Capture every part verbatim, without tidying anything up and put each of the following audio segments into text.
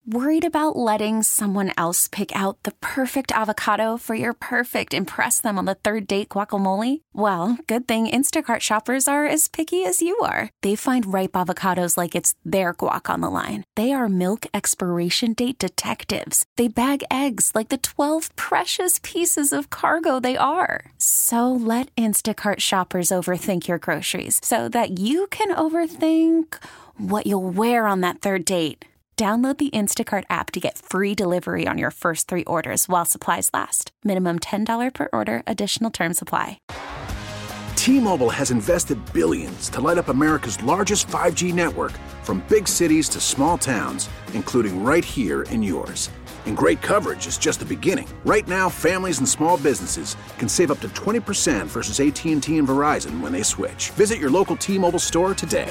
Worried about letting someone else pick out the perfect avocado for your perfect impress them on the third date guacamole? Well, good thing Instacart shoppers are as picky as you are. They find ripe avocados like it's their guac on the line. They are milk expiration date detectives. They bag eggs like the twelve precious pieces of cargo they are. So let Instacart shoppers overthink your groceries so that you can overthink what you'll wear on that third date. Download the Instacart app to get free delivery on your first three orders while supplies last. Minimum ten dollars per order. Additional terms apply. T-Mobile has invested billions to light up America's largest five G network, from big cities to small towns, including right here in yours. And great coverage is just the beginning. Right now, families and small businesses can save up to twenty percent versus A T and T and Verizon when they switch. Visit your local T-Mobile store today.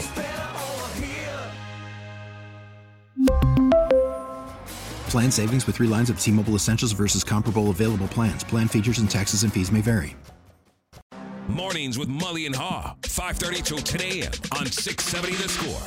Plan savings with three lines of T-Mobile Essentials versus comparable available plans. Plan features and taxes and fees may vary. Mornings with Mully and Haw, five thirty to ten a.m. on six seventy The Score.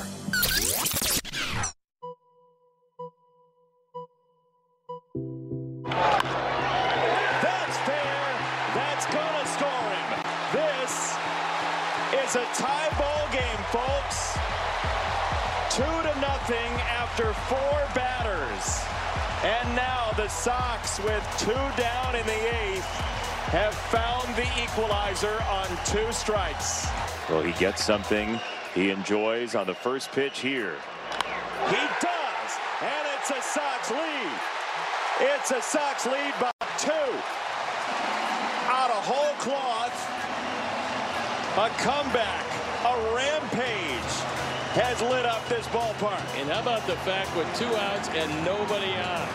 That's fair. That's gonna score him. This is a tie ball game, folks. Two to nothing after four batters. And now the Sox, with two down in the eighth, have found the equalizer on two strikes. Well, he gets something he enjoys on the first pitch here. He does, and it's a Sox lead. It's a Sox lead by two. Out of whole cloth, a comeback, a rampage has lit up this ballpark. And how about the fact with two outs and nobody on?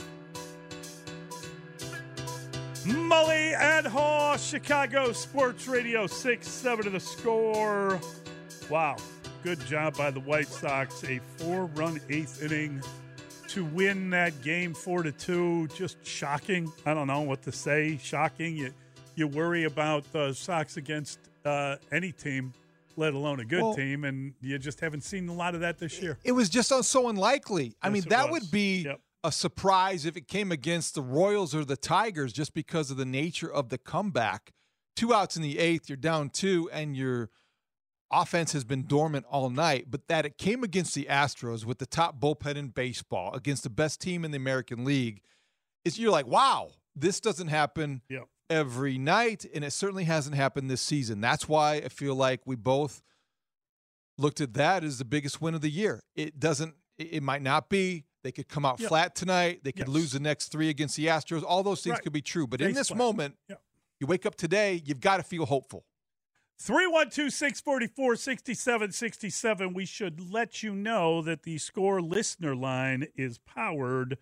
Mully and Haw, Chicago Sports Radio, six seven to The Score. Wow, good job by the White Sox. A four-run eighth inning to win that game four to two. Just shocking. I don't know what to say. Shocking. You, you worry about the Sox against uh, any team, let alone a good well, team, and you just haven't seen a lot of that this year. It was just so unlikely. Yes, I mean, that was. would be yep. a surprise if it came against the Royals or the Tigers, just because of the nature of the comeback. Two outs in the eighth, you're down two, and your offense has been dormant all night. But that it came against the Astros with the top bullpen in baseball, against the best team in the American League, is you're like, wow, this doesn't happen yep. every night, and it certainly hasn't happened this season. That's why I feel like we both looked at that as the biggest win of the year. It doesn't. It might not be. They could come out yep. flat tonight. They could yes. lose the next three against the Astros. All those things right. could be true. But Face in this flat. moment, yep. you wake up today, you've got to feel hopeful. three one two, six four four, six seven six seven. We should let you know that the Score listener line is powered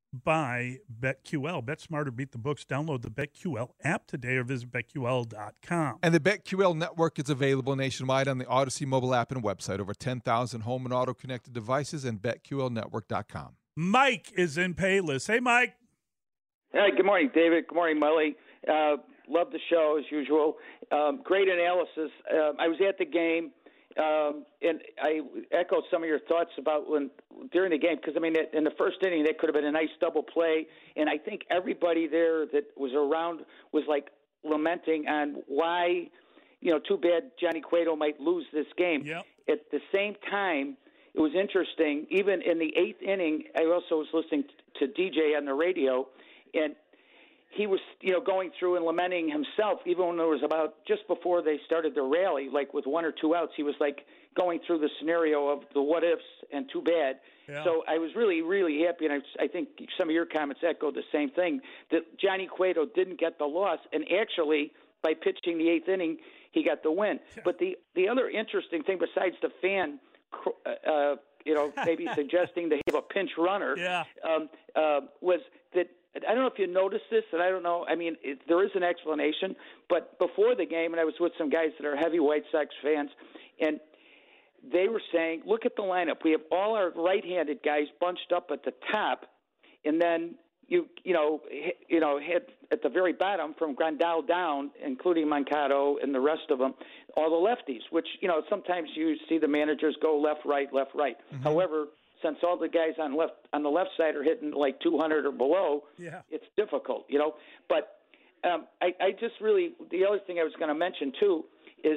by BetQL. Bet smarter, beat the books. Download the BetQL app today or visit bet Q L dot com. And the BetQL network is available nationwide on the Odyssey mobile app and website. Over ten thousand home and auto connected devices, and bet Q L network dot com. Mike is in Payless. Hey, Mike. Hey, good morning, David. Good morning, Mully. Uh, love the show, as usual. Um, great analysis. Uh, I was at the game. Um, and I echo some of your thoughts about when during the game, because, I mean, in the first inning, that could have been a nice double play. And I think everybody there that was around was, like, lamenting on why, you know, too bad Johnny Cueto might lose this game. Yep. At the same time, it was interesting. Even in the eighth inning, I also was listening to D J on the radio, and he was, you know, going through and lamenting himself, even when there was about just before they started the rally, like with one or two outs, he was like going through the scenario of the what ifs and too bad. Yeah. So I was really, really happy, and I, I think some of your comments echoed the same thing, that Johnny Cueto didn't get the loss, and actually by pitching the eighth inning, he got the win. Yeah. But the the other interesting thing, besides the fan, uh, you know, maybe suggesting they have a pinch runner, yeah. um, uh, was that. I don't know if you noticed this, and I don't know. I mean, it, there is an explanation, but before the game, and I was with some guys that are heavy White Sox fans, and they were saying, look at the lineup. We have all our right-handed guys bunched up at the top, and then you you know hit, you know hit at the very bottom from Grandal down, including Moncado and the rest of them, all the lefties. Which you know sometimes you see the managers go left, right, left, right. Mm-hmm. However, since all the guys on left on the left side are hitting like two hundred or below, yeah. it's difficult, you know. But um, I, I just really the other thing I was going to mention too is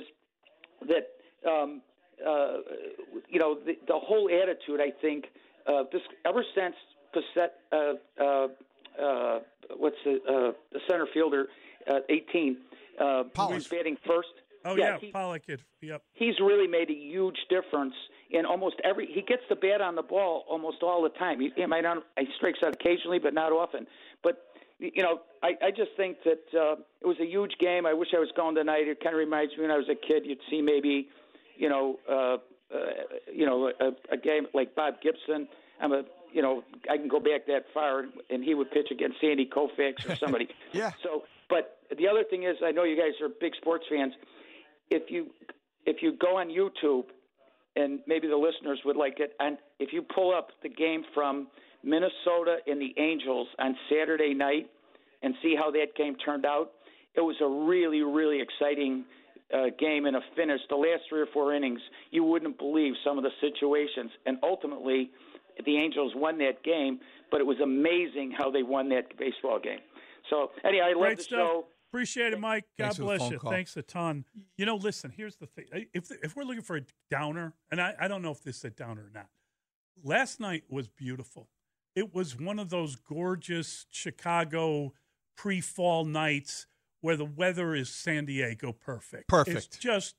that um, uh, you know the, the whole attitude. I think uh, this ever since Passett, uh, uh, uh, what's the uh, the center fielder, uh, eighteen, uh, who's batting first. Oh yeah, yeah he, Pollock. Yep. He's really made a huge difference in almost every. He gets the bat on the ball almost all the time. He, he might not. He strikes out occasionally, but not often. But you know, I, I just think that uh, it was a huge game. I wish I was going tonight. It kind of reminds me when I was a kid. You'd see maybe, you know, uh, uh, you know, a, a game like Bob Gibson. I'm a, you know, I can go back that far, and he would pitch against Sandy Koufax or somebody. yeah. So, but the other thing is, I know you guys are big sports fans. If you if you go on YouTube, and maybe the listeners would like it, and if you pull up the game from Minnesota and the Angels on Saturday night and see how that game turned out, it was a really, really exciting uh, game and a finish. The last three or four innings, you wouldn't believe some of the situations. And ultimately, the Angels won that game, but it was amazing how they won that baseball game. So, anyway, I love Great the stuff. show. Appreciate it, Mike. God Thanks bless you. Call. Thanks a ton. You know, listen, here's the thing. If if we're looking for a downer, and I, I don't know if this is a downer or not, last night was beautiful. It was one of those gorgeous Chicago pre-fall nights where the weather is San Diego perfect. Perfect. It's just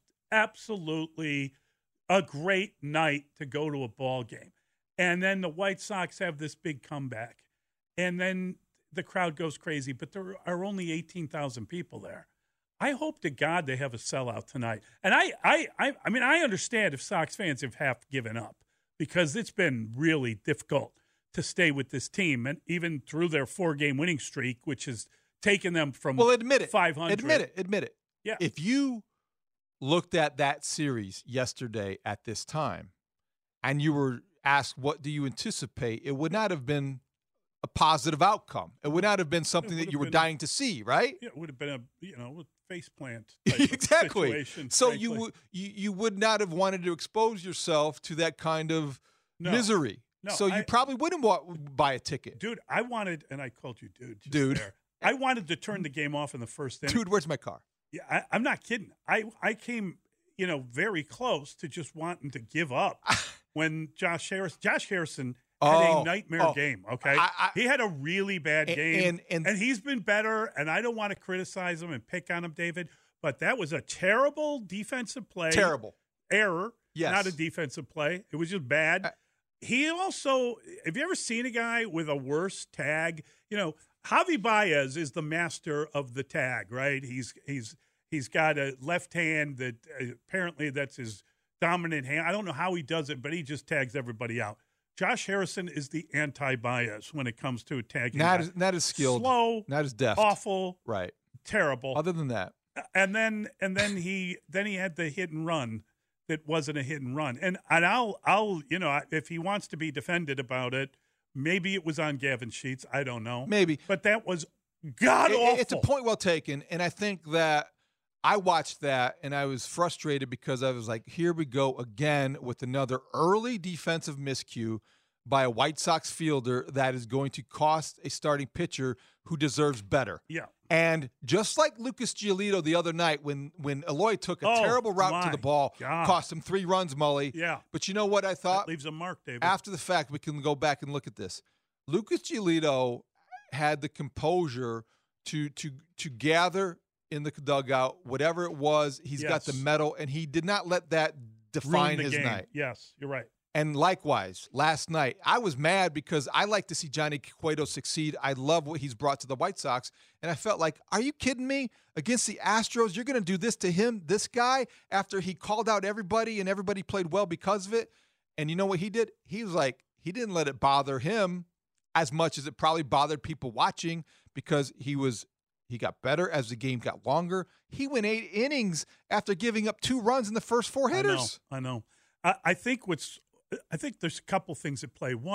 absolutely a great night to go to a ball game. And then the White Sox have this big comeback. And then the crowd goes crazy, but there are only eighteen thousand people there. I hope to God they have a sellout tonight. And I, I, I, I mean, I understand if Sox fans have half given up because it's been really difficult to stay with this team, and even through their four-game winning streak, which has taken them from well, admit it, five hundred. Admit it, admit it. Yeah. If you looked at that series yesterday at this time, and you were asked, "What do you anticipate?" It would not have been a positive outcome. It would not have been something that you were dying a, to see, right? Yeah, it would have been a you know face plant exactly. Situation, so frankly. you would you you would not have wanted to expose yourself to that kind of no. misery. No, so you I, probably wouldn't want, buy a ticket, dude. I wanted, and I called you, dude. Just dude, there. I wanted to turn the game off in the first inning. Dude, where's my car? Yeah, I, I'm not kidding. I I came, you know, very close to just wanting to give up when Josh Harrison, Josh Harrison. Had oh, a nightmare oh, game, okay? I, I, he had a really bad and, game, and, and, and he's been better, and I don't want to criticize him and pick on him, David, but that was a terrible defensive play. Terrible. Error, yes. Not a defensive play. It was just bad. Uh, he also, have you ever seen a guy with a worse tag? You know, Javi Baez is the master of the tag, right? He's he's he's got a left hand that uh, apparently that's his dominant hand. I don't know how he does it, but he just tags everybody out. Josh Harrison is the anti-Baez when it comes to tagging. Not as, not as skilled, slow, not as deft, awful, right? Terrible. Other than that, and then and then he then he had the hit and run that wasn't a hit and run. And and I'll I'll you know if he wants to be defended about it, maybe it was on Gavin Sheets. I don't know. Maybe, but that was god it, awful. It's a point well taken, and I think that. I watched that, and I was frustrated because I was like, here we go again with another early defensive miscue by a White Sox fielder that is going to cost a starting pitcher who deserves better. Yeah. And just like Lucas Giolito the other night when, when Eloy took a oh, terrible route to the ball, God. cost him three runs, Mully. Yeah. But you know what I thought? That leaves a mark, David. After the fact, we can go back and look at this. Lucas Giolito had the composure to to to gather in the dugout, whatever it was, he's yes. got the medal, and he did not let that define his game. night. Yes, you're right. And likewise, last night, I was mad because I like to see Johnny Cueto succeed. I love what he's brought to the White Sox, and I felt like, are you kidding me? Against the Astros, you're going to do this to him, this guy, after he called out everybody and everybody played well because of it? And you know what he did? He was like, he didn't let it bother him as much as it probably bothered people watching because he was He got better as the game got longer. He went eight innings after giving up two runs in the first four hitters. I know. I know. I, I think what's. I think there's a couple things at play. One,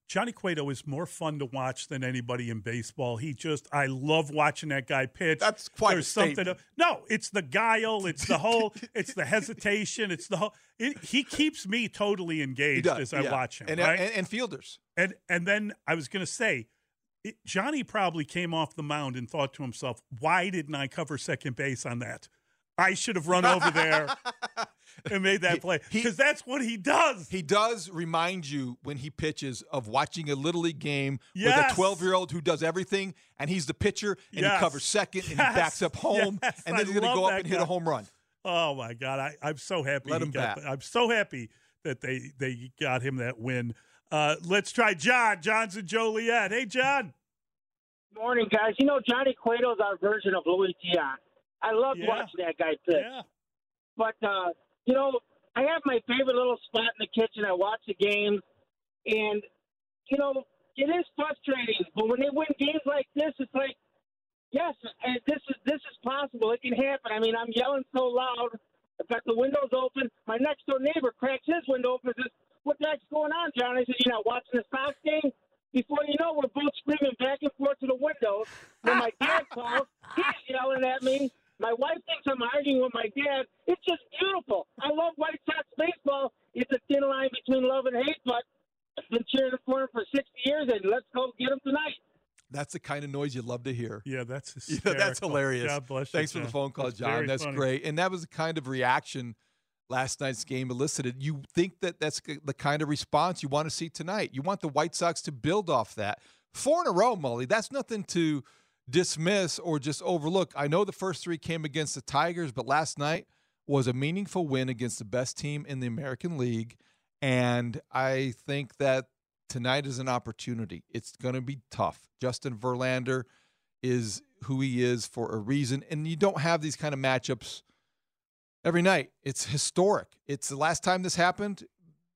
Johnny Cueto is more fun to watch than anybody in baseball. He just, I love watching that guy pitch. That's quite There's a something. statement. To, no, it's the guile. It's the whole. It's the hesitation. It's the whole. It, he keeps me totally engaged does, as I yeah. watch him. And, right? and, and fielders. And and then I was going to say, it, Johnny probably came off the mound and thought to himself, "Why didn't I cover second base on that? I should have run over there and made that play because that's what he does." He does remind you when he pitches of watching a Little League game yes. with a twelve-year-old who does everything, and he's the pitcher, and yes. he covers second, and yes. he backs up home, yes. and then I he's going to go up and guy. hit a home run. Oh my God, I, I'm so happy. Let he him got bat. The, I'm so happy that they they got him that win. Uh, let's try John. John's in Joliet. Hey, John. Morning, guys. You know, Johnny Cueto's our version of Louis Tiant. I love Yeah. watching that guy pitch. Yeah. But, uh, you know, I have my favorite little spot in the kitchen. I watch the games, and, you know, it is frustrating. But when they win games like this, it's like, yes, and this is this is possible. It can happen. I mean, I'm yelling so loud. I've got the windows open. My next-door neighbor cracks his window open and says, "What the heck's going on, John?" I said, "You're not watching the Sox game?" Before you know, we're both screaming back and forth to the windows. When my dad calls, he's yelling at me. My wife thinks I'm arguing with my dad. It's just beautiful. I love White Sox baseball. It's a thin line between love and hate, but I've been cheering for him for sixty years, and let's go get him tonight. That's the kind of noise you love to hear. Yeah, that's hysterical. Yeah, that's hilarious. God bless Thanks you, for the John. phone call, That's John. very That's funny. great. And that was the kind of reaction last night's game elicited. You think that that's the kind of response you want to see tonight. You want the White Sox to build off that. Four in a row, Mully. That's nothing to dismiss or just overlook. I know the first three came against the Tigers, but last night was a meaningful win against the best team in the American League. And I think that tonight is an opportunity. It's going to be tough. Justin Verlander is who he is for a reason. And you don't have these kind of matchups every night. It's historic. It's the last time this happened,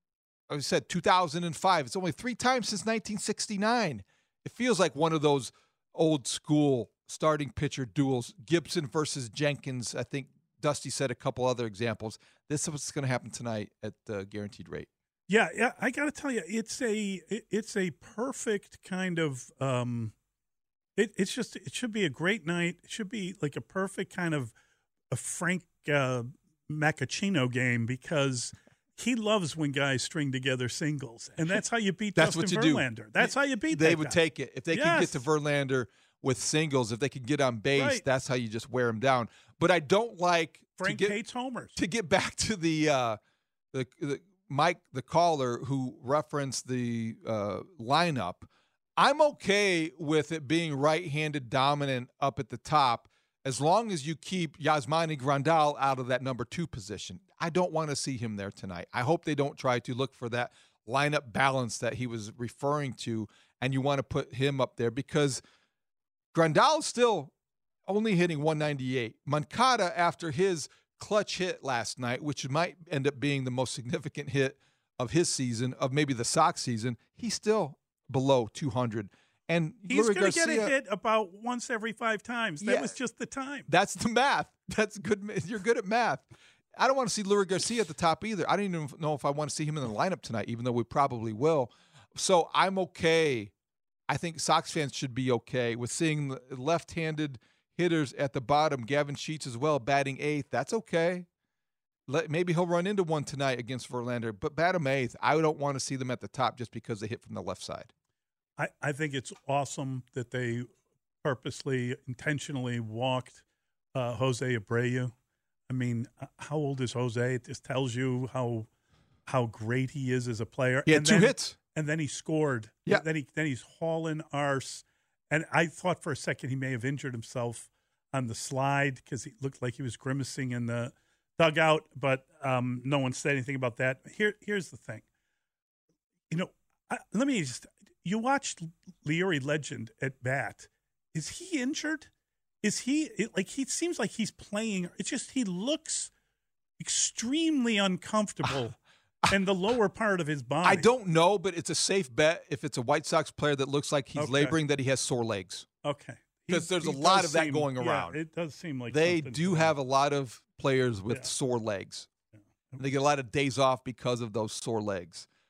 I said, two thousand five. It's only three times since nineteen sixty-nine. It feels like one of those old school starting pitcher duels. Gibson versus Jenkins. I think Dusty said a couple other examples. This is what's going to happen tonight at the guaranteed rate. Yeah, yeah. I got to tell you, it's a it, it's a perfect kind of. Um, it, it's just it should be a great night. It should be like a perfect kind of a Frank uh, Macchino game because he loves when guys string together singles, and that's how you beat That's Justin what you Verlander. do. That's how you beat. They that would guy. take it if they Yes. can get to Verlander with singles. If they could get on base, Right. that's how you just wear him down. But I don't like Frank to get, hates homers. To get back to the uh, the, the Mike, the caller who referenced the uh, lineup, I'm okay with it being right-handed dominant up at the top as long as you keep Yasmani Grandal out of that number two position. I don't want to see him there tonight. I hope they don't try to look for that lineup balance that he was referring to, and you want to put him up there because Grandal is still only hitting one ninety-eight. Moncada, after his clutch hit last night, which might end up being the most significant hit of his season, of maybe the Sox season, he's still below two hundred. And He's Lurie going to get Garcia, a hit about once every five times. That Yeah. was just the time. That's the math. That's good. You're good at math. I don't want to see Lurie Garcia at the top either. I don't even know if I want to see him in the lineup tonight, even though we probably will. So I'm okay. I think Sox fans should be okay with seeing the left-handed hitters at the bottom. Gavin Sheets as well, batting eighth. That's okay. Let, maybe he'll run into one tonight against Verlander, but bat him eighth. I don't want to see them at the top just because they hit from the left side. I, I think it's awesome that they purposely, intentionally walked uh, Jose Abreu. I mean, uh, how old is Jose? It just tells you how how great he is as a player. He had and two then, hits. And then he scored. Yeah. Then, he, then he's hauling arse. And I thought for a second he may have injured himself on the slide because he looked like he was grimacing in the dugout, but um, no one said anything about that. Here, Here's the thing. You know, I, let me just – you watched Leary Legend at bat. Is he injured? Is he it, – like he seems like he's playing – it's just he looks extremely uncomfortable in the lower part of his body. I don't know, but it's a safe bet if it's a White Sox player that looks like he's Okay. laboring that he has sore legs. Okay. Because He- there's a he lot does of that seem- going yeah, around. it does seem like They something's do going have on. a lot of players with Yeah. sore legs. Yeah. They get a lot of days off because of those sore legs.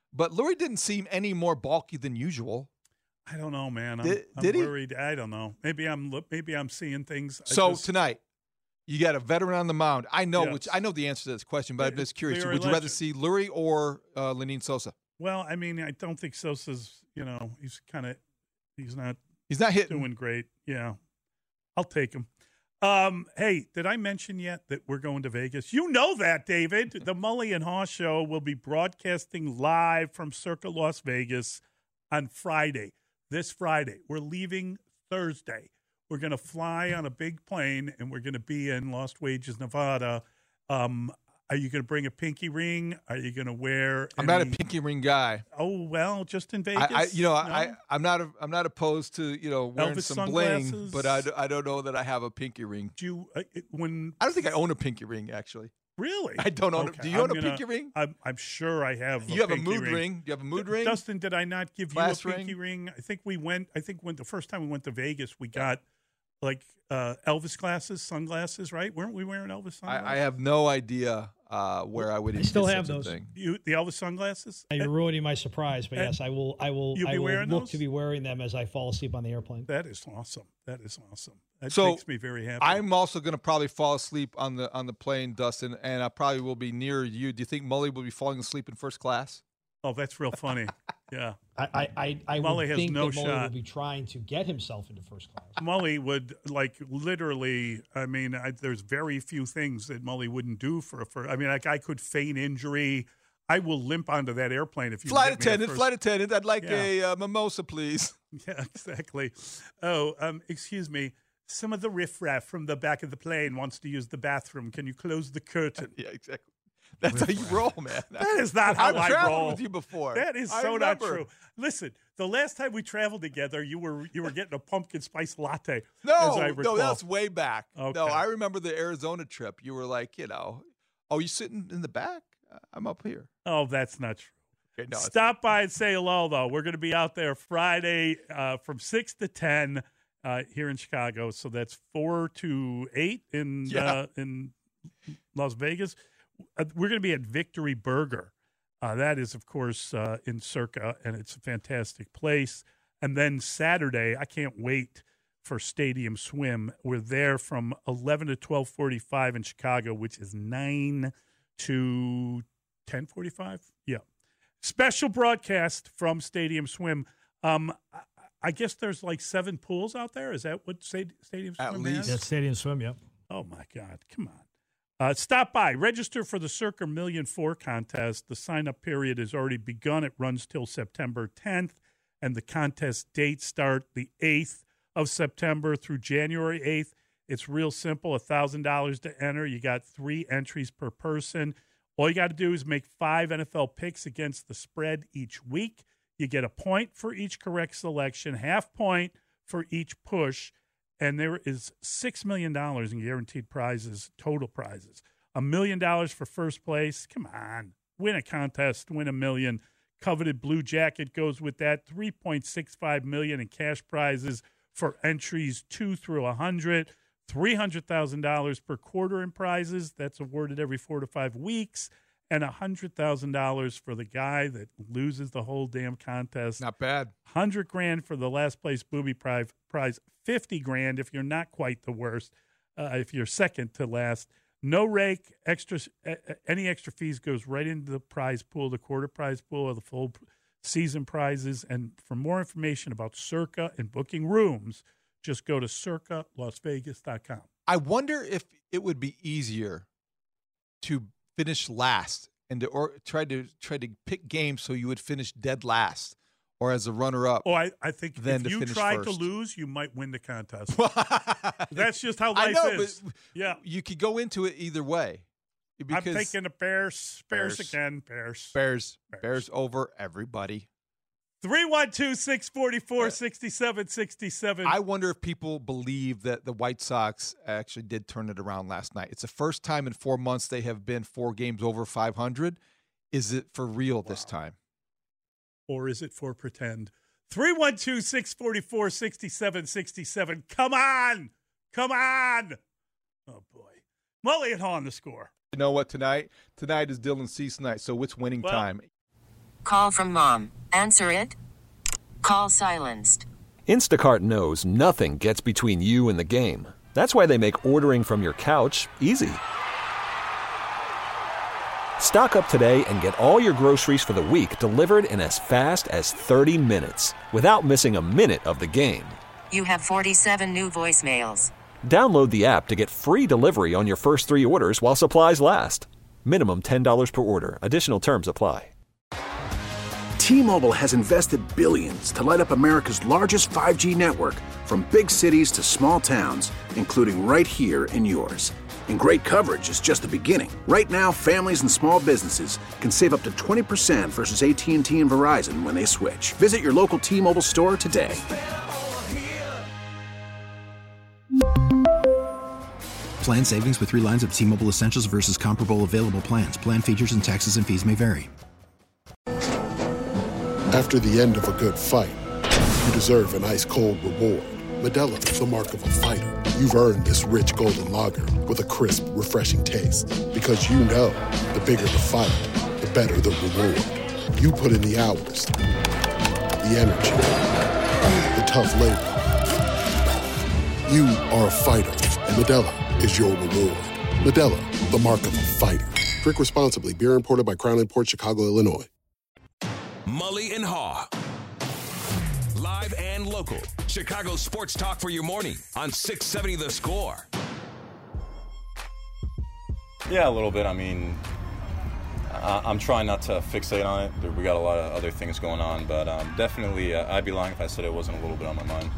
but Lurie didn't seem any more bulky than usual. I don't know, man. I'm, Did, I'm did he? worried. I don't know. Maybe I'm maybe I'm seeing things. I So just, tonight, you got a veteran on the mound. I know Yes. which I know the answer to this question, but I'm just curious. They're a Would you rather legend. see Lurie or uh, Lenyn Sosa? Well, I mean, I don't think Sosa's. You know, he's kind of he's not He's not hitting. doing great. Yeah, I'll take him. Um, hey, did I mention yet that we're going to Vegas? You know that, David. The Mully and Haw Show will be broadcasting live from Circa Las Vegas on Friday. This Friday. We're leaving Thursday. We're going to fly on a big plane, and we're going to be in Lost Wages, Nevada. Um, are you going to bring a pinky ring? Are you going to wear? I'm not a any- pinky ring guy. Oh well, just in Vegas. I, I you know, No? I, I'm not. A, I'm not opposed to you know wearing Elvis some bling, sunglasses? but I, d- I don't know that I have a pinky ring. Do you, uh, it- when I don't think I own a pinky ring actually. really? I don't own. Okay, A, do you I'm own a gonna- pinky ring? I'm, I'm sure I have. You have a pinky mood ring. Do you have a mood D- ring? Dustin, did I not give Class you a pinky ring? ring? I think we went. I think when the first time we went to Vegas, we got like uh, Elvis glasses, sunglasses. Right? Weren't we wearing Elvis sunglasses? I, I have no idea uh, where I would. I even still get have such a those. thing. You, the Elvis sunglasses. You're ruining my surprise, but And yes, I will. I will. you'll be I will wearing look those? to be wearing them as I fall asleep on the airplane. That is awesome. That is awesome. That So, makes me very happy. I'm also going to probably fall asleep on the on the plane, Dustin, and I probably will be near you. Do you think Mully will be falling asleep in first class? Oh, that's real funny. Yeah. I, I, I, I Mully would has think no that Mully shot. would be trying to get himself into first class. Mully would like literally. I mean, I, there's very few things that Mully wouldn't do for a first. I mean, like I could feign injury. I will limp onto that airplane if you Flight get me a attendant, first- flight attendant. I'd like Yeah. a uh, mimosa, please. Yeah, exactly. Oh, um, excuse me. Some of the riffraff from the back of the plane wants to use the bathroom. Can you close the curtain? Yeah, exactly. That's how you roll, man. That is not how I've I traveled roll. with you before. That is I so not remember. true. Listen, the last time we traveled together, you were you were getting a pumpkin spice latte. No, as I no, recall. that's way back. Okay. No, I remember the Arizona trip. You were like, you know, oh, you sitting in the back? Uh, I'm up here. Oh, that's not true. Okay, no, it's- Stop by and say hello, though. We're going to be out there Friday uh, from six to ten uh, here in Chicago. So that's four to eight in Yeah. uh, in Las Vegas. Uh, we're going to be at Victory Burger. Uh, that is, of course, uh, in Circa, and it's a fantastic place. And then Saturday, I can't wait for Stadium Swim. We're there from eleven to twelve forty-five in Chicago, which is nine to ten forty-five. Yeah. Special broadcast from Stadium Swim. Um, I, I guess there's like seven pools out there. Is that what Sta- Stadium Swim At has? least. Yeah, Stadium Swim, yep. Oh, my God. Come on. Uh, stop by. Register for the Circa Million Four contest. The sign-up period has already begun. It runs till September tenth, and the contest dates start the eighth of September through January eighth. It's real simple, one thousand dollars to enter. You got three entries per person. All you got to do is make five N F L picks against the spread each week. You get a point for each correct selection, half point for each push, and there is six million dollars in guaranteed prizes, total prizes. A million dollars for first place. Come on. Win a contest, win a million. Coveted blue jacket goes with that. three point six five million dollars in cash prizes for entries two through one hundred. three hundred thousand dollars per quarter in prizes. That's awarded every four to five weeks. And one hundred thousand dollars for the guy that loses the whole damn contest. Not bad. one hundred grand for the last place booby prize, prize fifty grand if you're not quite the worst, uh, if you're second to last. No rake, extra, uh, any extra fees goes right into the prize pool, the quarter prize pool, or the full season prizes. And for more information about Circa and booking rooms, just go to circa las vegas dot com. I wonder if it would be easier to finish last and to or try to try to pick games so you would finish dead last or as a runner-up. Oh, I, I think Then if to you finish tried to first. lose, you might win the contest. That's just how I life know, is. but Yeah. you could go into it either way. I'm taking the Bears. Bears, Bears. again. Bears. Bears, Bears. Bears over everybody. three one two, six four four, six seven six seven. I wonder if people believe that the White Sox actually did turn it around last night. It's the first time in four months they have been four games over five hundred. Is it for real this time? Or is it for pretend? three one two, six four four, six seven six seven. Come on. Come on. Oh, boy. Mully and Haw on the score. You know what, tonight? Tonight is Dylan Cease night, so it's winning Well, time. Call from mom. Answer it. Call silenced. Instacart knows nothing gets between you and the game. That's why they make ordering from your couch easy. Stock up today and get all your groceries for the week delivered in as fast as thirty minutes without missing a minute of the game. You have forty-seven new voicemails. Download the app to get free delivery on your first three orders while supplies last. Minimum ten dollars per order. Additional terms apply. T-Mobile has invested billions to light up America's largest five G network, from big cities to small towns, including right here in yours. And great coverage is just the beginning. Right now, families and small businesses can save up to twenty percent versus A T and T and Verizon when they switch. Visit your local T-Mobile store today. Plan savings with three lines of T-Mobile Essentials versus comparable available plans. Plan features and taxes and fees may vary. After the end of a good fight, you deserve an ice-cold reward. Modelo is the mark of a fighter. You've earned this rich golden lager with a crisp, refreshing taste. Because you know, the bigger the fight, the better the reward. You put in the hours, the energy, the tough labor. You are a fighter, and Modelo is your reward. Modelo, the mark of a fighter. Drink responsibly. Beer imported by Crown Imports, Chicago, Illinois. Mully and Haw. Live and local. Chicago sports talk for your morning on six seventy The Score. Yeah, a little bit. I mean, I- I'm trying not to fixate on it. We got a lot of other things going on, but um, definitely uh, I'd be lying if I said it wasn't a little bit on my mind.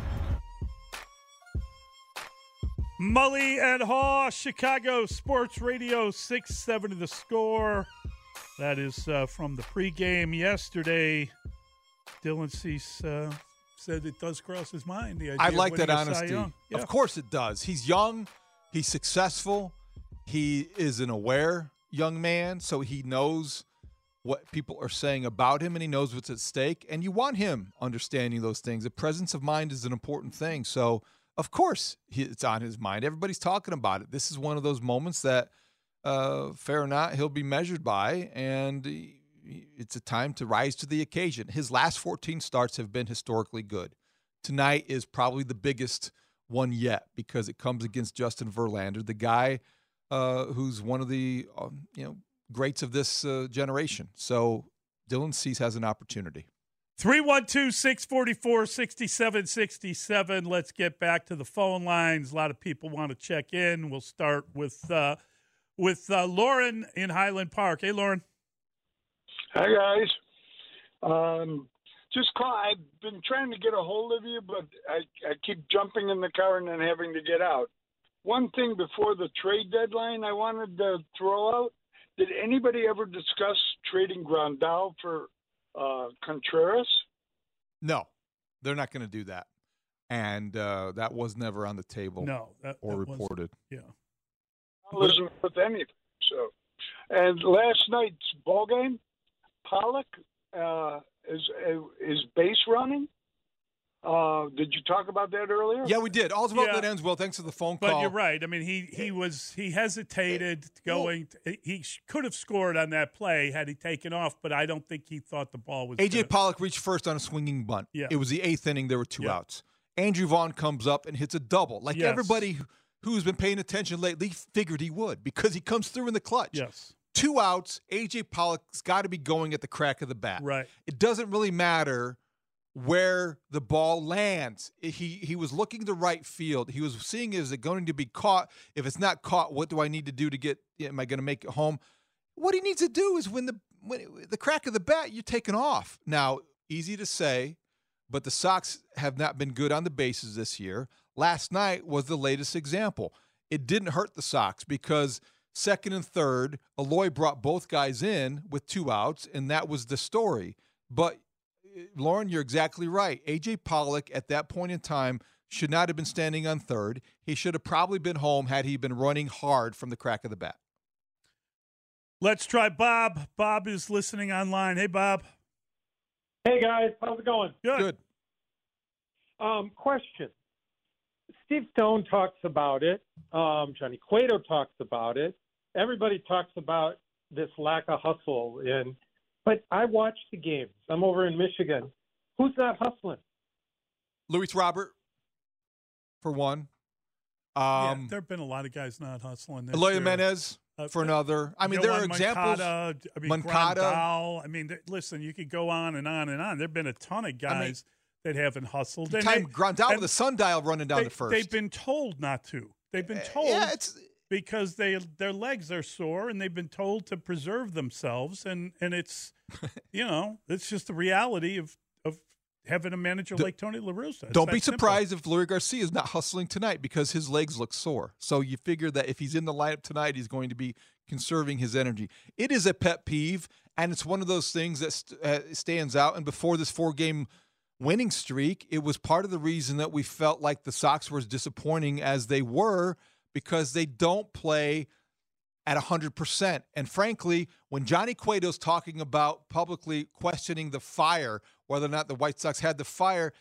Mully and Haw, Chicago Sports Radio, six seventy The Score. That is uh, from the pregame yesterday. Dylan Cease uh, said it does cross his mind. The idea I of like that winning a Cy honesty. Young. Yeah. Of course it does. He's young. He's successful. He is an aware young man, so he knows what people are saying about him, and he knows what's at stake. And you want him understanding those things. The presence of mind is an important thing. So, of course, he, it's on his mind. Everybody's talking about it. This is one of those moments that, uh, fair or not, he'll be measured by, and he, it's a time to rise to the occasion. His last fourteen starts have been historically good. Tonight is probably the biggest one yet because it comes against Justin Verlander, the guy uh, who's one of the um, you know greats of this uh, generation. So Dylan Cease has an opportunity. three one two, six four four, six seven six seven. Let's get back to the phone lines. A lot of people want to check in. We'll start with uh, with uh, Lauren in Highland Park. Hey, Lauren. Hi, guys. Um, just call. I've been trying to get a hold of you, but I, I keep jumping in the car and then having to get out. One thing before the trade deadline I wanted to throw out, did anybody ever discuss trading Grandal for uh, Contreras? No, they're not going to do that. And uh, that was never on the table no, that, or that reported. Was, yeah. I wasn't with anything. So, and last night's ball game, Pollock uh, is is base running. Uh, did you talk about that earlier? Yeah, we did. All's well Yeah. that ends well. Thanks for the phone But call. you're right. I mean, he he was he hesitated going. To, he sh- could have scored on that play had he taken off, but I don't think he thought the ball was. A J gonna- Pollock reached first on a swinging bunt. Yeah. It was the eighth inning. There were two Yeah. outs. Andrew Vaughn comes up and hits a double. Like Yes. everybody who's been paying attention lately figured he would because he comes through in the clutch. Yes. Two outs. A J Pollock's got to be going at the crack of the bat. Right. It doesn't really matter where the ball lands. He he was looking to right field. He was seeing, is it going to be caught? If it's not caught, what do I need to do to get, am I going to make it home? What he needs to do is when the when the crack of the bat, you're taking off. Now, easy to say, but the Sox have not been good on the bases this year. Last night was the latest example. It didn't hurt the Sox because second and third, Eloy brought both guys in with two outs, and that was the story. But Lauren, you're exactly right. A J Pollock at that point in time should not have been standing on third. He should have probably been home had he been running hard from the crack of the bat. Let's try Bob. Bob is listening online. Hey, Bob. Hey, guys. How's it going? Good. Good. Um, question. Steve Stone talks about it. Um, Johnny Cueto talks about it. Everybody talks about this lack of hustle in But I watch the games. I'm over in Michigan. Who's not hustling? Luis Robert, for one. Um, yeah, there have been a lot of guys not hustling. This Eloy year. Jimenez uh, for another. I mean, there are examples. Moncada, I mean, Moncada. Grandal. I mean, th- listen, you could go on and on and on. There have been a ton of guys I mean, that haven't hustled. And time they, Grandal with a sundial running down they, the first. They've been told not to. They've been told uh, yeah, it's, because they their legs are sore, and they've been told to preserve themselves. And, and it's, you know, it's just the reality of of having a manager D- like Tony La Russa. It's don't be simple. surprised if Luis Garcia is not hustling tonight because his legs look sore. So you figure that if he's in the lineup tonight, he's going to be conserving his energy. It is a pet peeve, and it's one of those things that st- uh, stands out. And before this four-game winning streak, it was part of the reason that we felt like the Sox were as disappointing as they were because they don't play at one hundred percent. And frankly, when Johnny Cueto's talking about publicly questioning the fire, whether or not the White Sox had the fire,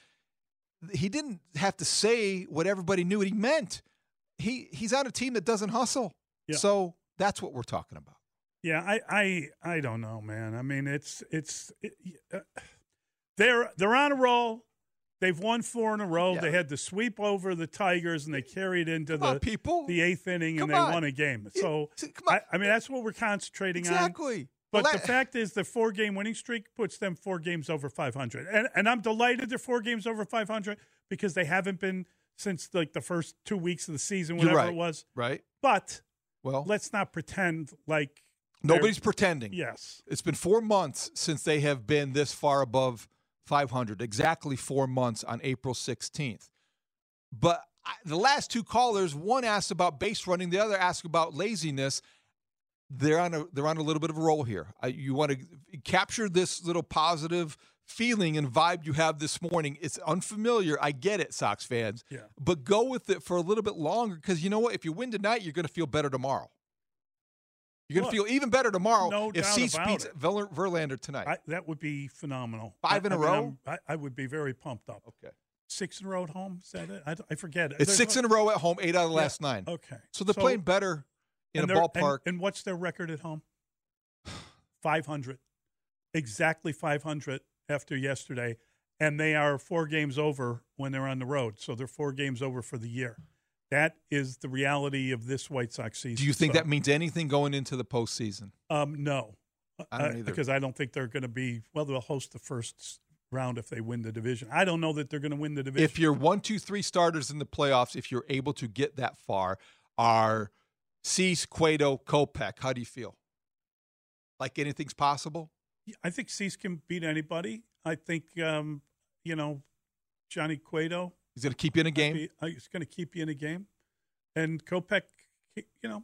he didn't have to say what everybody knew what he meant. He he's on a team that doesn't hustle. Yeah. So that's what we're talking about. Yeah, I, I, I don't know, man. I mean, it's it's it, uh, they're they're on a roll. They've won four in a row. Yeah. They had to sweep over the Tigers, and they carried into Come the on, people. the eighth inning, Come and they on. won a game. So, I, I mean, that's what we're concentrating exactly. on. Exactly. But well, the that, fact is, the four-game winning streak puts them four games over five hundred, and and I'm delighted they're four games over five hundred because they haven't been since like the first two weeks of the season, whatever right. it was. Right. But well, let's not pretend like nobody's pretending. Yes, it's been four months since they have been this far above five hundred. Exactly four months on April sixteenth. But I, the last two callers, one asked about base running, the other asked about laziness. They're on a they're on a little bit of a roll here. I, you want to capture this little positive feeling and vibe you have this morning. It's unfamiliar. I get it, Sox fans. Yeah. But go with it for a little bit longer because you know what? If you win tonight, you're going to feel better tomorrow. You're going to feel even better tomorrow no if Cease beats it. Ver- Verlander tonight. I, that would be phenomenal. Five in I, a I mean, row? I, I would be very pumped up. Okay. Six in a row at home? Is that it? I, I forget. It's There's six a, in a row at home, eight out of the yeah, last nine. Okay. So they're so, playing better in a ballpark. And, and what's their record at home? five hundred. Exactly five hundred after yesterday. And they are four games over when they're on the road. So they're four games over for the year. That is the reality of this White Sox season. Do you think so, that means anything going into the postseason? Um, no. I don't uh, either. Because I don't think they're going to be, well, they'll host the first round if they win the division. I don't know that they're going to win the division. If you're one, two, three starters in the playoffs, if you're able to get that far, are Cease, Cueto, Kopech. How do you feel? Like anything's possible? I think Cease can beat anybody. I think, um, you know, Johnny Cueto. He's going to keep you in a game? Be, uh, he's going to keep you in a game. And Kopech, you know,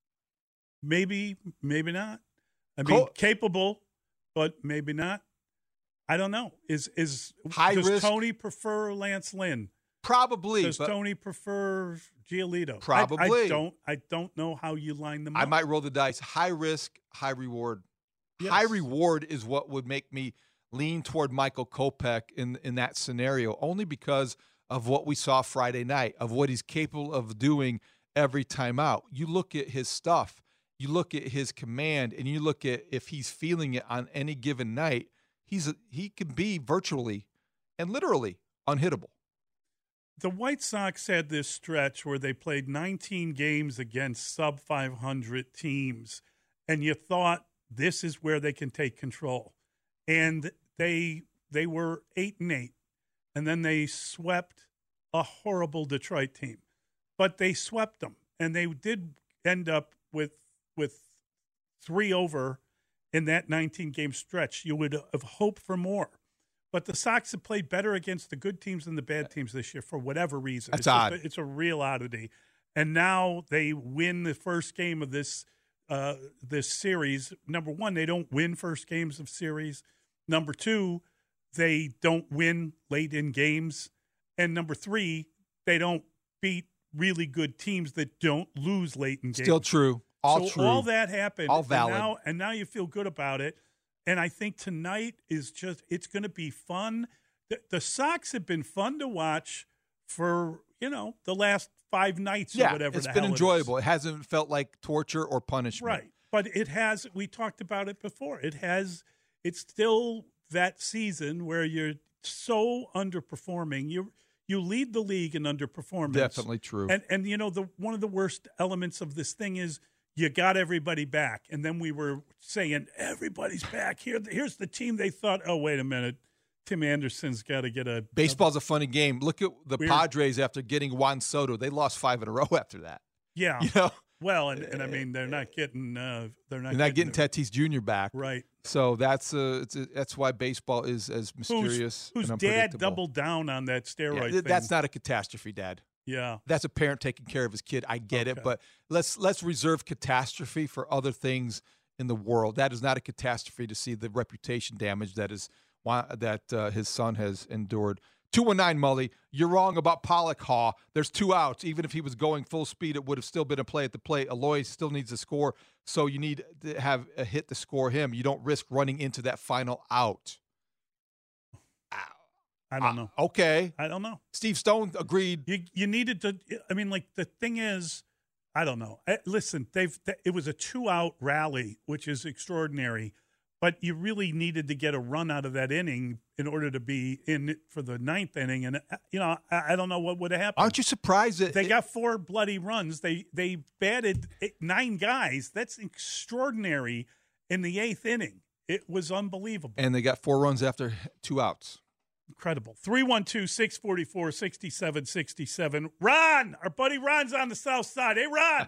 maybe, maybe not. I mean, Co- capable, but maybe not. I don't know. Is is High does risk? Tony prefer Lance Lynn? Probably. Does but Tony prefer Giolito? Probably. I, I don't. I don't know how you line them I up. might roll the dice. High risk, high reward. Yes. High reward is what would make me lean toward Michael Kopech in, in that scenario, only because of what we saw Friday night, of what he's capable of doing every time out. You look at his stuff, you look at his command, and you look at if he's feeling it on any given night, he's a, he can be virtually and literally unhittable. The White Sox had this stretch where they played nineteen games against sub five hundred teams, and you thought this is where they can take control. And they they were eight and eight, and then they swept a horrible Detroit team. But they swept them, and they did end up with with three over in that nineteen-game stretch. You would have hoped for more. But the Sox have played better against the good teams than the bad teams this year for whatever reason. That's it's odd. Just a, it's a real oddity. And now they win the first game of this uh, this series. Number one, they don't win first games of series. Number two, they don't win late in games. And number three, they don't beat really good teams that don't lose late in games. Still true. All so true. all that happened. All valid. And now, and now you feel good about it. And I think tonight is just, it's going to be fun. The, the Sox have been fun to watch for, you know, the last five nights yeah, or whatever it's the been hell enjoyable. It, it hasn't felt like torture or punishment. right. But it has, we talked about it before. It has, it's still that season where you're so underperforming. You you lead the league in underperformance. Definitely true. And and you know the one of the worst elements of this thing is you got everybody back, and then we were saying everybody's back. Here, here's the team. They thought, oh wait a minute, Tim Anderson's got to get a. Baseball's a funny game. Look at the Weird. Padres after getting Juan Soto. They lost five in a row after that. Yeah. You know? Well, and, and I mean they're not getting uh, they're not They're not getting, getting Tatis Junior back. Right. So that's uh, it's a, that's why baseball is as mysterious Whose, whose and dad unpredictable. doubled down on that steroid Yeah, thing. that's not a catastrophe, Dad. Yeah. That's a parent taking care of his kid. I get Okay. it, but let's let's reserve catastrophe for other things in the world. That is not a catastrophe to see the reputation damage that is that uh, his son has endured. two one nine, Mully, you're wrong about Pollock, Haw. There's two outs. Even if he was going full speed, it would have still been a play at the plate. Aloy still needs to score, so you need to have a hit to score him. You don't risk running into that final out. I don't know. Uh, okay. I don't know. Steve Stone agreed. You you needed to. I mean, like the thing is, I don't know. I, listen, they've. It was a two-out rally, which is extraordinary, but you really needed to get a run out of that inning in order to be in it for the ninth inning. And you know, I, I don't know what would have happened. Aren't you surprised that they it, got four bloody runs? They they batted eight, nine guys. That's extraordinary in the eighth inning. It was unbelievable. And they got four runs after two outs. Incredible. three one two, six four four, six seven six seven. Ron, our buddy Ron's on the south side. Hey, Ron.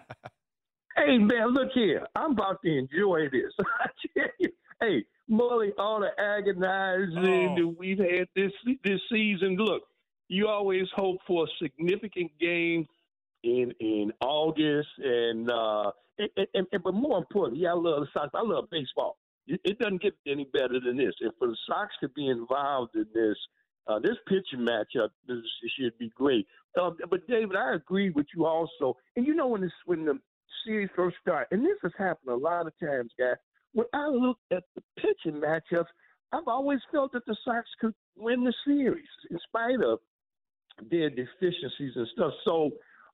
Hey, man, look here. I'm about to enjoy this. I tell you. Hey, Mully, all the agonizing Oh. that we've had this this season. Look, you always hope for a significant game in in August, and uh, and, and, and but more importantly, yeah, I love the Sox. I love baseball. It, it doesn't get any better than this. If for the Sox to be involved in this, uh, this pitching matchup this, should be great. Uh, but David, I agree with you also. And you know when this when the series first started, and this has happened a lot of times, guys. When I look at the pitching matchups, I've always felt that the Sox could win the series in spite of their deficiencies and stuff. So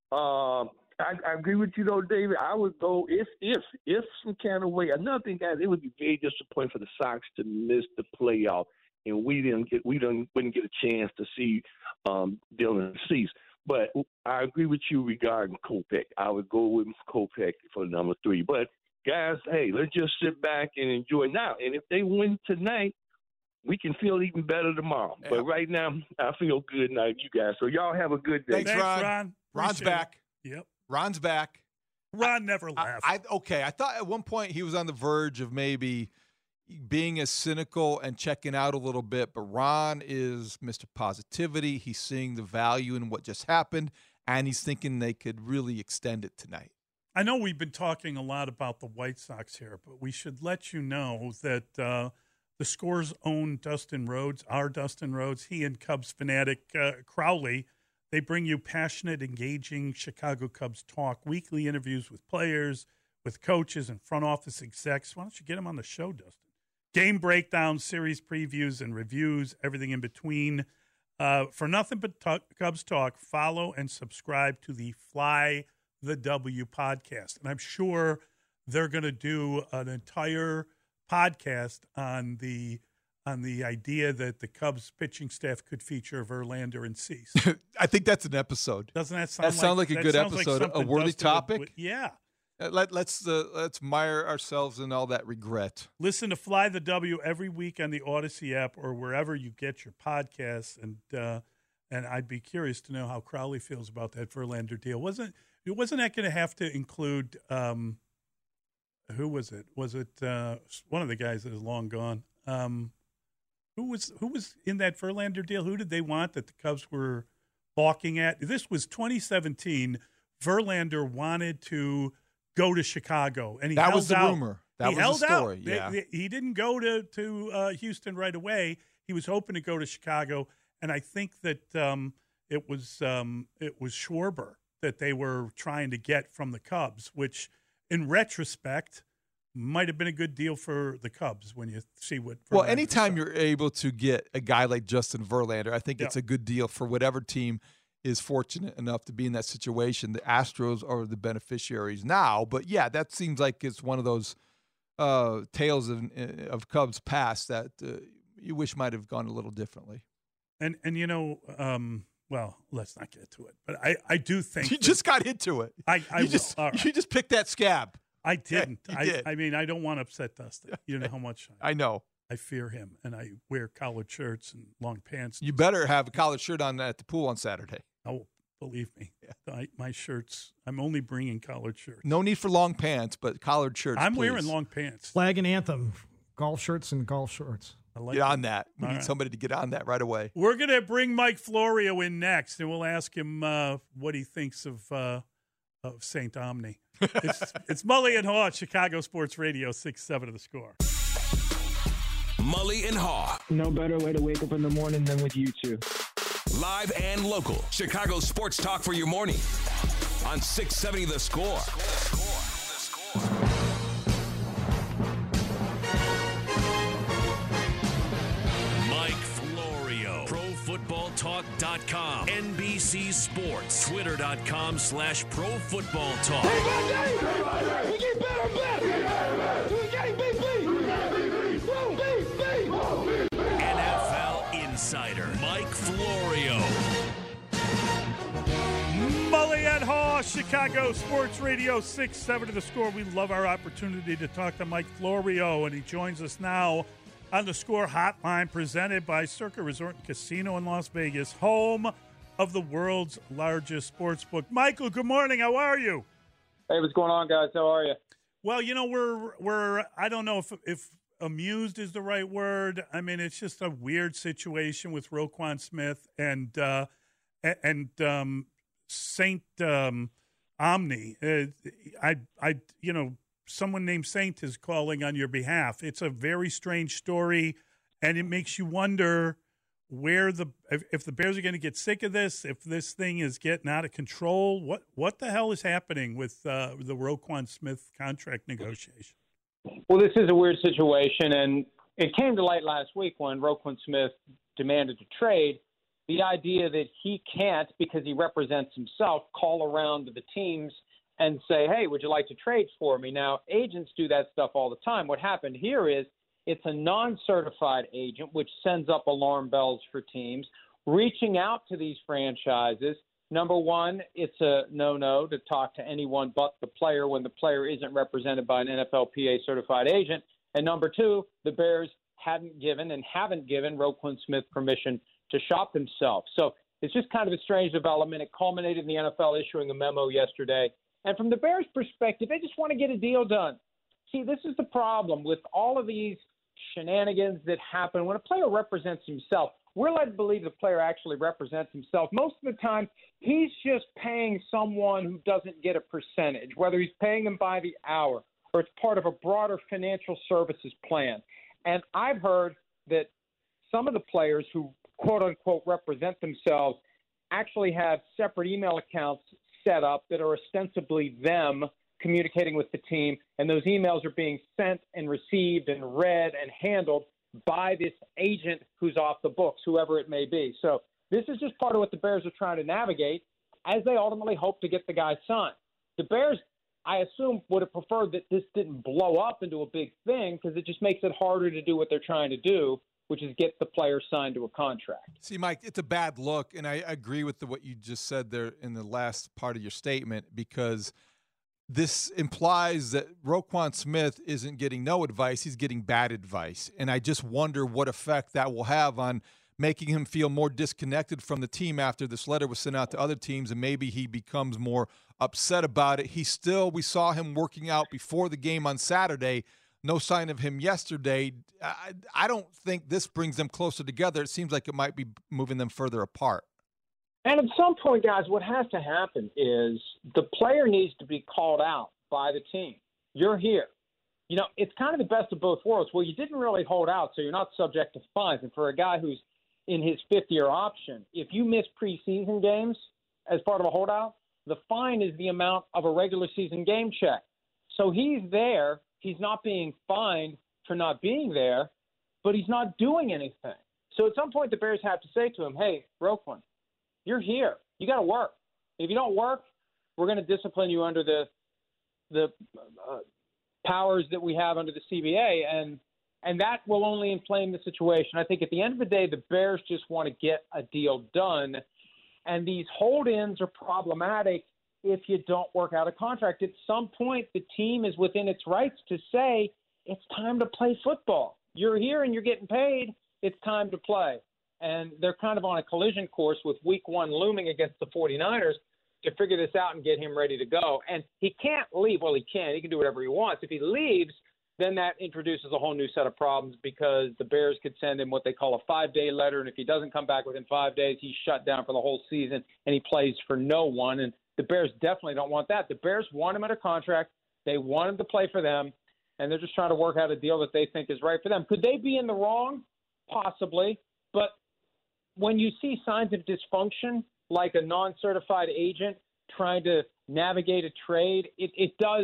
um, I, I agree with you, though, David. I would go if, if, if some kind of way. Another thing, guys, it would be very disappointing for the Sox to miss the playoff, and we didn't get, we didn't, wouldn't get a chance to see um, Dylan Cease. But I agree with you regarding Kopech. I would go with Kopech for number three. But guys, hey, let's just sit back and enjoy now. And if they win tonight, we can feel even better tomorrow. Yeah. But right now, I feel good now, you guys. So y'all have a good day. Thanks, Ron. Ron. Ron's back. It. Yep. Ron's back. Ron never left. I, I, okay, I thought at one point he was on the verge of maybe being as cynical and checking out a little bit, but Ron is Mister Positivity. He's seeing the value in what just happened, and he's thinking they could really extend it tonight. I know we've been talking a lot about the White Sox here, but we should let you know that uh, the Score's own Dustin Rhodes, our Dustin Rhodes, he and Cubs fanatic uh, Crowley, they bring you passionate, engaging Chicago Cubs talk, weekly interviews with players, with coaches and front office execs. Why don't you get them on the show, Dustin? Game breakdowns, series previews, and reviews, everything in between. Uh, for nothing but talk, Cubs talk, follow and subscribe to the Fly the W podcast. And I'm sure they're going to do an entire podcast on the on the idea that the Cubs pitching staff could feature Verlander and Cease. I think that's an episode. Doesn't that sound that like, sound like a that good sounds episode, like a worthy Dustin would- topic? would- yeah. Uh, Let, let's uh, let's mire ourselves in all that regret. Listen to Fly the W every week on the Odyssey app or wherever you get your podcasts. And uh, and I'd be curious to know how Crowley feels about that Verlander deal. Wasn't it wasn't that going to have to include um, who was it? Was it uh, one of the guys that is long gone? Um, who was who was in that Verlander deal? Who did they want that the Cubs were balking at? This was twenty seventeen. Verlander wanted to go to Chicago, and he that held was the out. rumor. That he was held the story. out. Yeah, They- they- he didn't go to to uh, Houston right away. He was hoping to go to Chicago, and I think that um, it was um, it was Schwarber that they were trying to get from the Cubs, which, in retrospect, might have been a good deal for the Cubs when you see what. Well, Verlander anytime said. you're able to get a guy like Justin Verlander, I think Yeah. it's a good deal for whatever team is fortunate enough to be in that situation. The Astros are the beneficiaries now, but yeah, that seems like it's one of those uh, tales of, of Cubs past that uh, you wish might have gone a little differently. And, and you know, um, well, let's not get to it. But I, I do think. You just got into it. I, I you, just, right. you just picked that scab. I didn't. Yeah, I, did. I mean, I don't want to upset Dustin. You know how much I, I know. I fear him, and I wear collared shirts and long pants. You better have a collared shirt on at the pool on Saturday. Oh, believe me. Yeah. I, my shirts, I'm only bringing collared shirts. No need for long pants, but collared shirts, I'm please. wearing long pants. Flag and anthem, golf shirts and golf shorts. I like get that. on that. We All need right. somebody to get on that right away. We're going to bring Mike Florio in next, and we'll ask him uh, what he thinks of uh, of Saint Omni. It's, it's Mully and Haw, Chicago Sports Radio, six seven of The Score. Mully and Haw. No better way to wake up in the morning than with you two. Live and local. Chicago Sports Talk for your morning on six seventy The Score. Mike Florio. Pro Football Talk dot com. N B C Sports. Twitter.com slash Pro Football Talk. We get better and better. We getting big, big. N F L Insider Mike Florio. Mully and Haw, Chicago Sports Radio, six seven to The Score. We love our opportunity to talk to Mike Florio, and he joins us now on The Score Hotline, presented by Circa Resort and Casino in Las Vegas, home of the world's largest sports book. Michael, good morning. How are you? Hey, what's going on, guys? How are you? Well, you know, we're we're I don't know if if amused is the right word. I mean, it's just a weird situation with Roquan Smith and uh, and um, Saint um, Omni. Uh, I I you know, someone named Saint is calling on your behalf. It's a very strange story, and it makes you wonder where the if, if the Bears are going to get sick of this, if this thing is getting out of control. What what the hell is happening with uh, the Roquan Smith contract negotiation? Well, this is a weird situation, and it came to light last week when Roquan Smith demanded to trade. The idea that he can't, because he represents himself, call around to the teams and say, hey, would you like to trade for me? Now, agents do that stuff all the time. What happened here is it's a non-certified agent, which sends up alarm bells for teams, reaching out to these franchises. Number one, it's a no-no to talk to anyone but the player when the player isn't represented by an N F L P A certified agent. And number two, the Bears hadn't given and haven't given Roquan Smith permission to shop himself. So it's just kind of a strange development. It culminated in the N F L issuing a memo yesterday. And from the Bears' perspective, they just want to get a deal done. See, this is the problem with all of these shenanigans that happen. When a player represents himself, we're led to believe the player actually represents himself. Most of the time, he's just paying someone who doesn't get a percentage, whether he's paying them by the hour or it's part of a broader financial services plan. And I've heard that some of the players who, quote unquote, represent themselves actually have separate email accounts set up that are ostensibly them communicating with the team, and those emails are being sent and received and read and handled by this agent who's off the books, whoever it may be. So this is just part of what the Bears are trying to navigate as they ultimately hope to get the guy signed. The Bears, I assume, would have preferred that this didn't blow up into a big thing because it just makes it harder to do what they're trying to do, which is get the player signed to a contract. See, Mike, it's a bad look, and I agree with the, what you just said there in the last part of your statement, because this implies that Roquan Smith isn't getting no advice, he's getting bad advice. And I just wonder what effect that will have on making him feel more disconnected from the team after this letter was sent out to other teams, and maybe he becomes more upset about it. He still, we saw him working out before the game on Saturday. No sign of him yesterday. I, I don't think this brings them closer together. It seems like it might be moving them further apart. And at some point, guys, what has to happen is the player needs to be called out by the team. You're here. You know, it's kind of the best of both worlds. Well, you didn't really hold out, so you're not subject to fines. And for a guy who's in his fifth-year option, if you miss preseason games as part of a holdout, the fine is the amount of a regular season game check. So he's there. He's not being fined for not being there, but he's not doing anything. So at some point, the Bears have to say to him, hey, Roquan, you're here. You got to work. If you don't work, we're going to discipline you under the the uh, powers that we have under the C B A, and and that will only inflame the situation. I think at the end of the day, the Bears just want to get a deal done, and these hold-ins are problematic if you don't work out a contract. At some point, the team is within its rights to say, it's time to play football. You're here and you're getting paid. It's time to play. And they're kind of on a collision course with week one looming against the 49ers to figure this out and get him ready to go. And he can't leave. Well, he can. He can do whatever he wants. If he leaves, then that introduces a whole new set of problems because the Bears could send him what they call a five-day letter. And if he doesn't come back within five days, he's shut down for the whole season and he plays for no one. And the Bears definitely don't want that. The Bears want him under contract. They want him to play for them. And they're just trying to work out a deal that they think is right for them. Could they be in the wrong? Possibly. But when you see signs of dysfunction, like a non-certified agent trying to navigate a trade, it, it does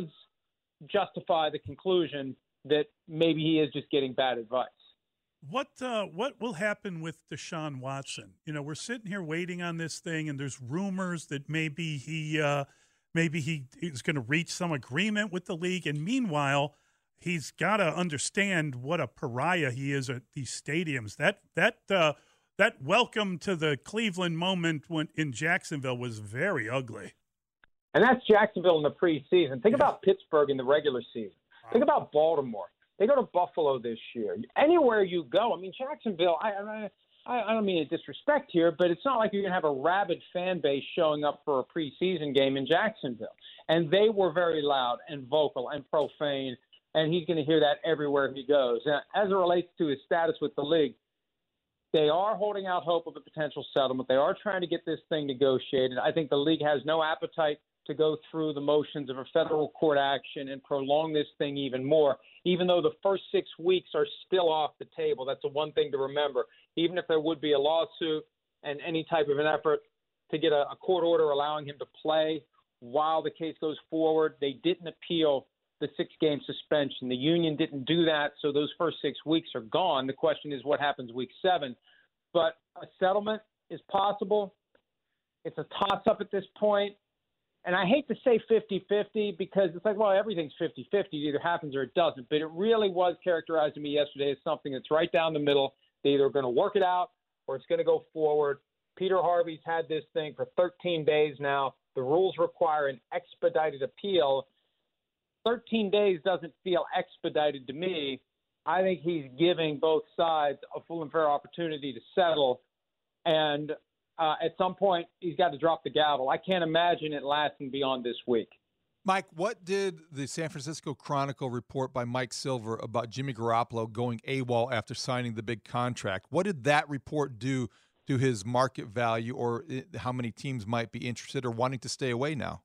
justify the conclusion that maybe he is just getting bad advice. What uh, what will happen with Deshaun Watson? You know, we're sitting here waiting on this thing, and there's rumors that maybe he uh, maybe he is going to reach some agreement with the league, and meanwhile, he's got to understand what a pariah he is at these stadiums. That that uh, that welcome to the Cleveland moment when in Jacksonville was very ugly. And that's Jacksonville in the preseason. Think about Pittsburgh in the regular season. Think about Baltimore. They go to Buffalo this year. Anywhere you go, I mean, Jacksonville, I, I, I don't mean to disrespect here, but it's not like you're going to have a rabid fan base showing up for a preseason game in Jacksonville. And they were very loud and vocal and profane, and he's going to hear that everywhere he goes. And as it relates to his status with the league, they are holding out hope of a potential settlement. They are trying to get this thing negotiated. I think the league has no appetite to go through the motions of a federal court action and prolong this thing even more, even though the first six weeks are still off the table. That's the one thing to remember. Even if there would be a lawsuit and any type of an effort to get a, a court order allowing him to play while the case goes forward, they didn't appeal the six-game suspension. The union didn't do that, so those first six weeks are gone. The question is what happens week seven. But a settlement is possible. It's a toss-up at this point. And I hate to say fifty-fifty because it's like, well, everything's fifty-fifty. It either happens or it doesn't. But it really was characterized to me yesterday as something that's right down the middle. They're either going to work it out or it's going to go forward. Peter Harvey's had this thing for thirteen days now. The rules require an expedited appeal. thirteen days doesn't feel expedited to me. I think he's giving both sides a full and fair opportunity to settle. And Uh, at some point, he's got to drop the gavel. I can't imagine it lasting beyond this week. Mike, what did the San Francisco Chronicle report by Mike Silver about Jimmy Garoppolo going AWOL after signing the big contract? What did that report do to his market value, or how many teams might be interested or wanting to stay away now?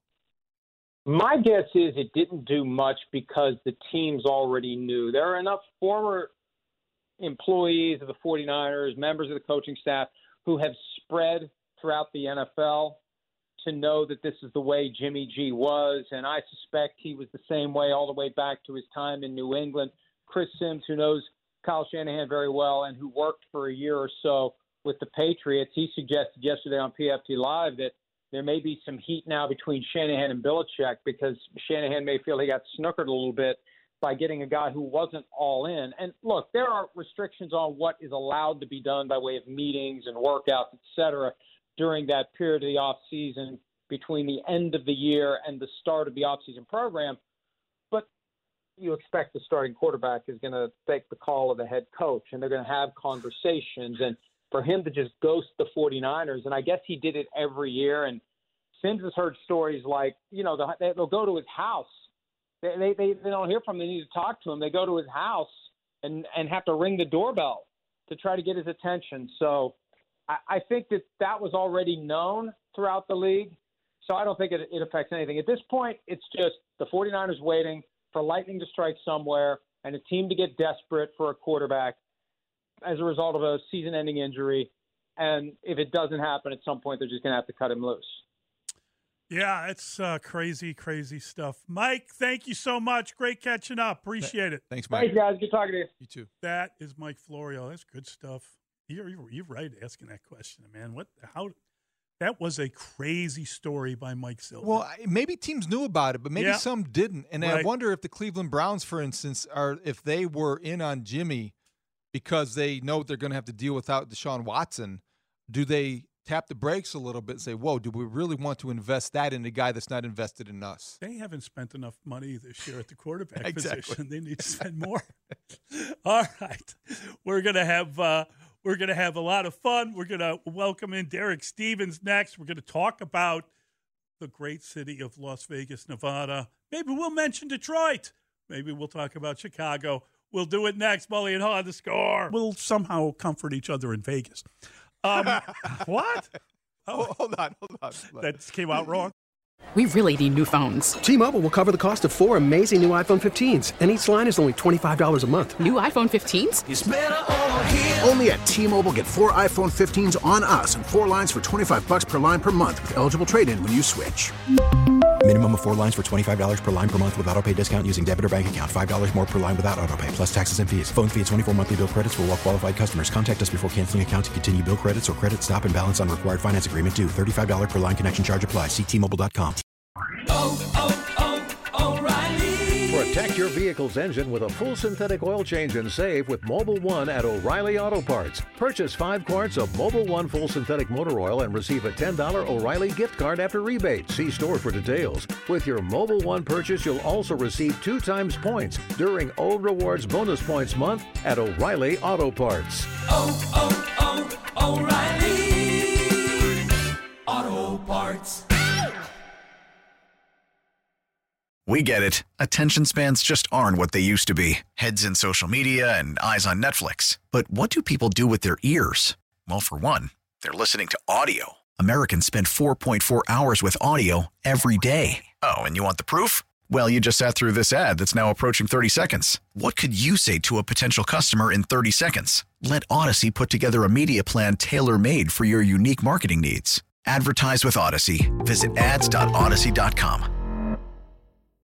My guess is it didn't do much because the teams already knew. There are enough former employees of the 49ers, members of the coaching staff, who have spread throughout the N F L to know that this is the way Jimmy G was, and I suspect he was the same way all the way back to his time in New England. Chris Sims, who knows Kyle Shanahan very well and who worked for a year or so with the Patriots, he suggested yesterday on P F T Live that there may be some heat now between Shanahan and Belichick because Shanahan may feel he got snookered a little bit by getting a guy who wasn't all in. And look, there are restrictions on what is allowed to be done by way of meetings and workouts, et cetera, during that period of the offseason between the end of the year and the start of the offseason program. But you expect the starting quarterback is going to take the call of the head coach, and they're going to have conversations. And for him to just ghost the 49ers, and I guess he did it every year, and Sims has heard stories like, you know, they'll go to his house. They, they they they don't hear from him. They need to talk to him. They go to his house and, and have to ring the doorbell to try to get his attention. So I, I think that that was already known throughout the league. So I don't think it, it affects anything. At this point, it's just the 49ers waiting for lightning to strike somewhere and a team to get desperate for a quarterback as a result of a season-ending injury. And if it doesn't happen at some point, they're just going to have to cut him loose. Yeah, it's uh, crazy, crazy stuff. Mike, thank you so much. Great catching up. Appreciate it. Thanks, Mike. Thanks, guys. Good talking to you. You too. That is Mike Florio. That's good stuff. You're, you're, you're right asking that question, man. What? How? That was a crazy story by Mike Silver. Well, I- maybe teams knew about it, but maybe Yeah. some didn't. And I Right. wonder if the Cleveland Browns, for instance, are if they were in on Jimmy because they know they're going to have to deal without Deshaun Watson, do they tap the brakes a little bit and say, whoa, do we really want to invest that in a guy that's not invested in us? They haven't spent enough money this year at the quarterback Exactly. position. They need to spend more. All right, we're gonna have uh, we're gonna have a lot of fun. We're gonna welcome in Derek Stevens next. We're gonna talk about the great city of Las Vegas, Nevada. Maybe we'll mention Detroit. Maybe we'll talk about Chicago. We'll do it next. Mully and Haw on The Score. We'll somehow comfort each other in Vegas. Um, what? Oh, hold on, hold on. That came out wrong. We really need new phones. T-Mobile will cover the cost of four amazing new iPhone fifteens, and each line is only twenty-five dollars a month. New iPhone fifteens? It's better over here. Only at T-Mobile, get four iPhone fifteens on us and four lines for twenty-five bucks per line per month with eligible trade-in when you switch. Minimum of four lines for twenty-five dollars per line per month with autopay discount using debit or bank account. five dollars more per line without autopay, plus taxes and fees. Phone fee at twenty-four monthly bill credits for well-qualified customers. Contact us before canceling account to continue bill credits or credit stop and balance on required finance agreement due. thirty-five dollars per line connection charge applies. See T Mobile dot com. Protect your vehicle's engine with a full synthetic oil change and save with Mobile One at O'Reilly Auto Parts. Purchase five quarts of Mobile One full synthetic motor oil and receive a ten dollars O'Reilly gift card after rebate. See store for details. With your Mobile One purchase, you'll also receive two times points during O Rewards Bonus Points Month at O'Reilly Auto Parts. Oh, oh, oh, O'Reilly Auto Parts. We get it. Attention spans just aren't what they used to be. Heads in social media and eyes on Netflix. But what do people do with their ears? Well, for one, they're listening to audio. Americans spend four point four hours with audio every day. Oh, and you want the proof? Well, you just sat through this ad that's now approaching thirty seconds. What could you say to a potential customer in thirty seconds? Let Odyssey put together a media plan tailor-made for your unique marketing needs. Advertise with Odyssey. Visit ads dot odyssey dot com.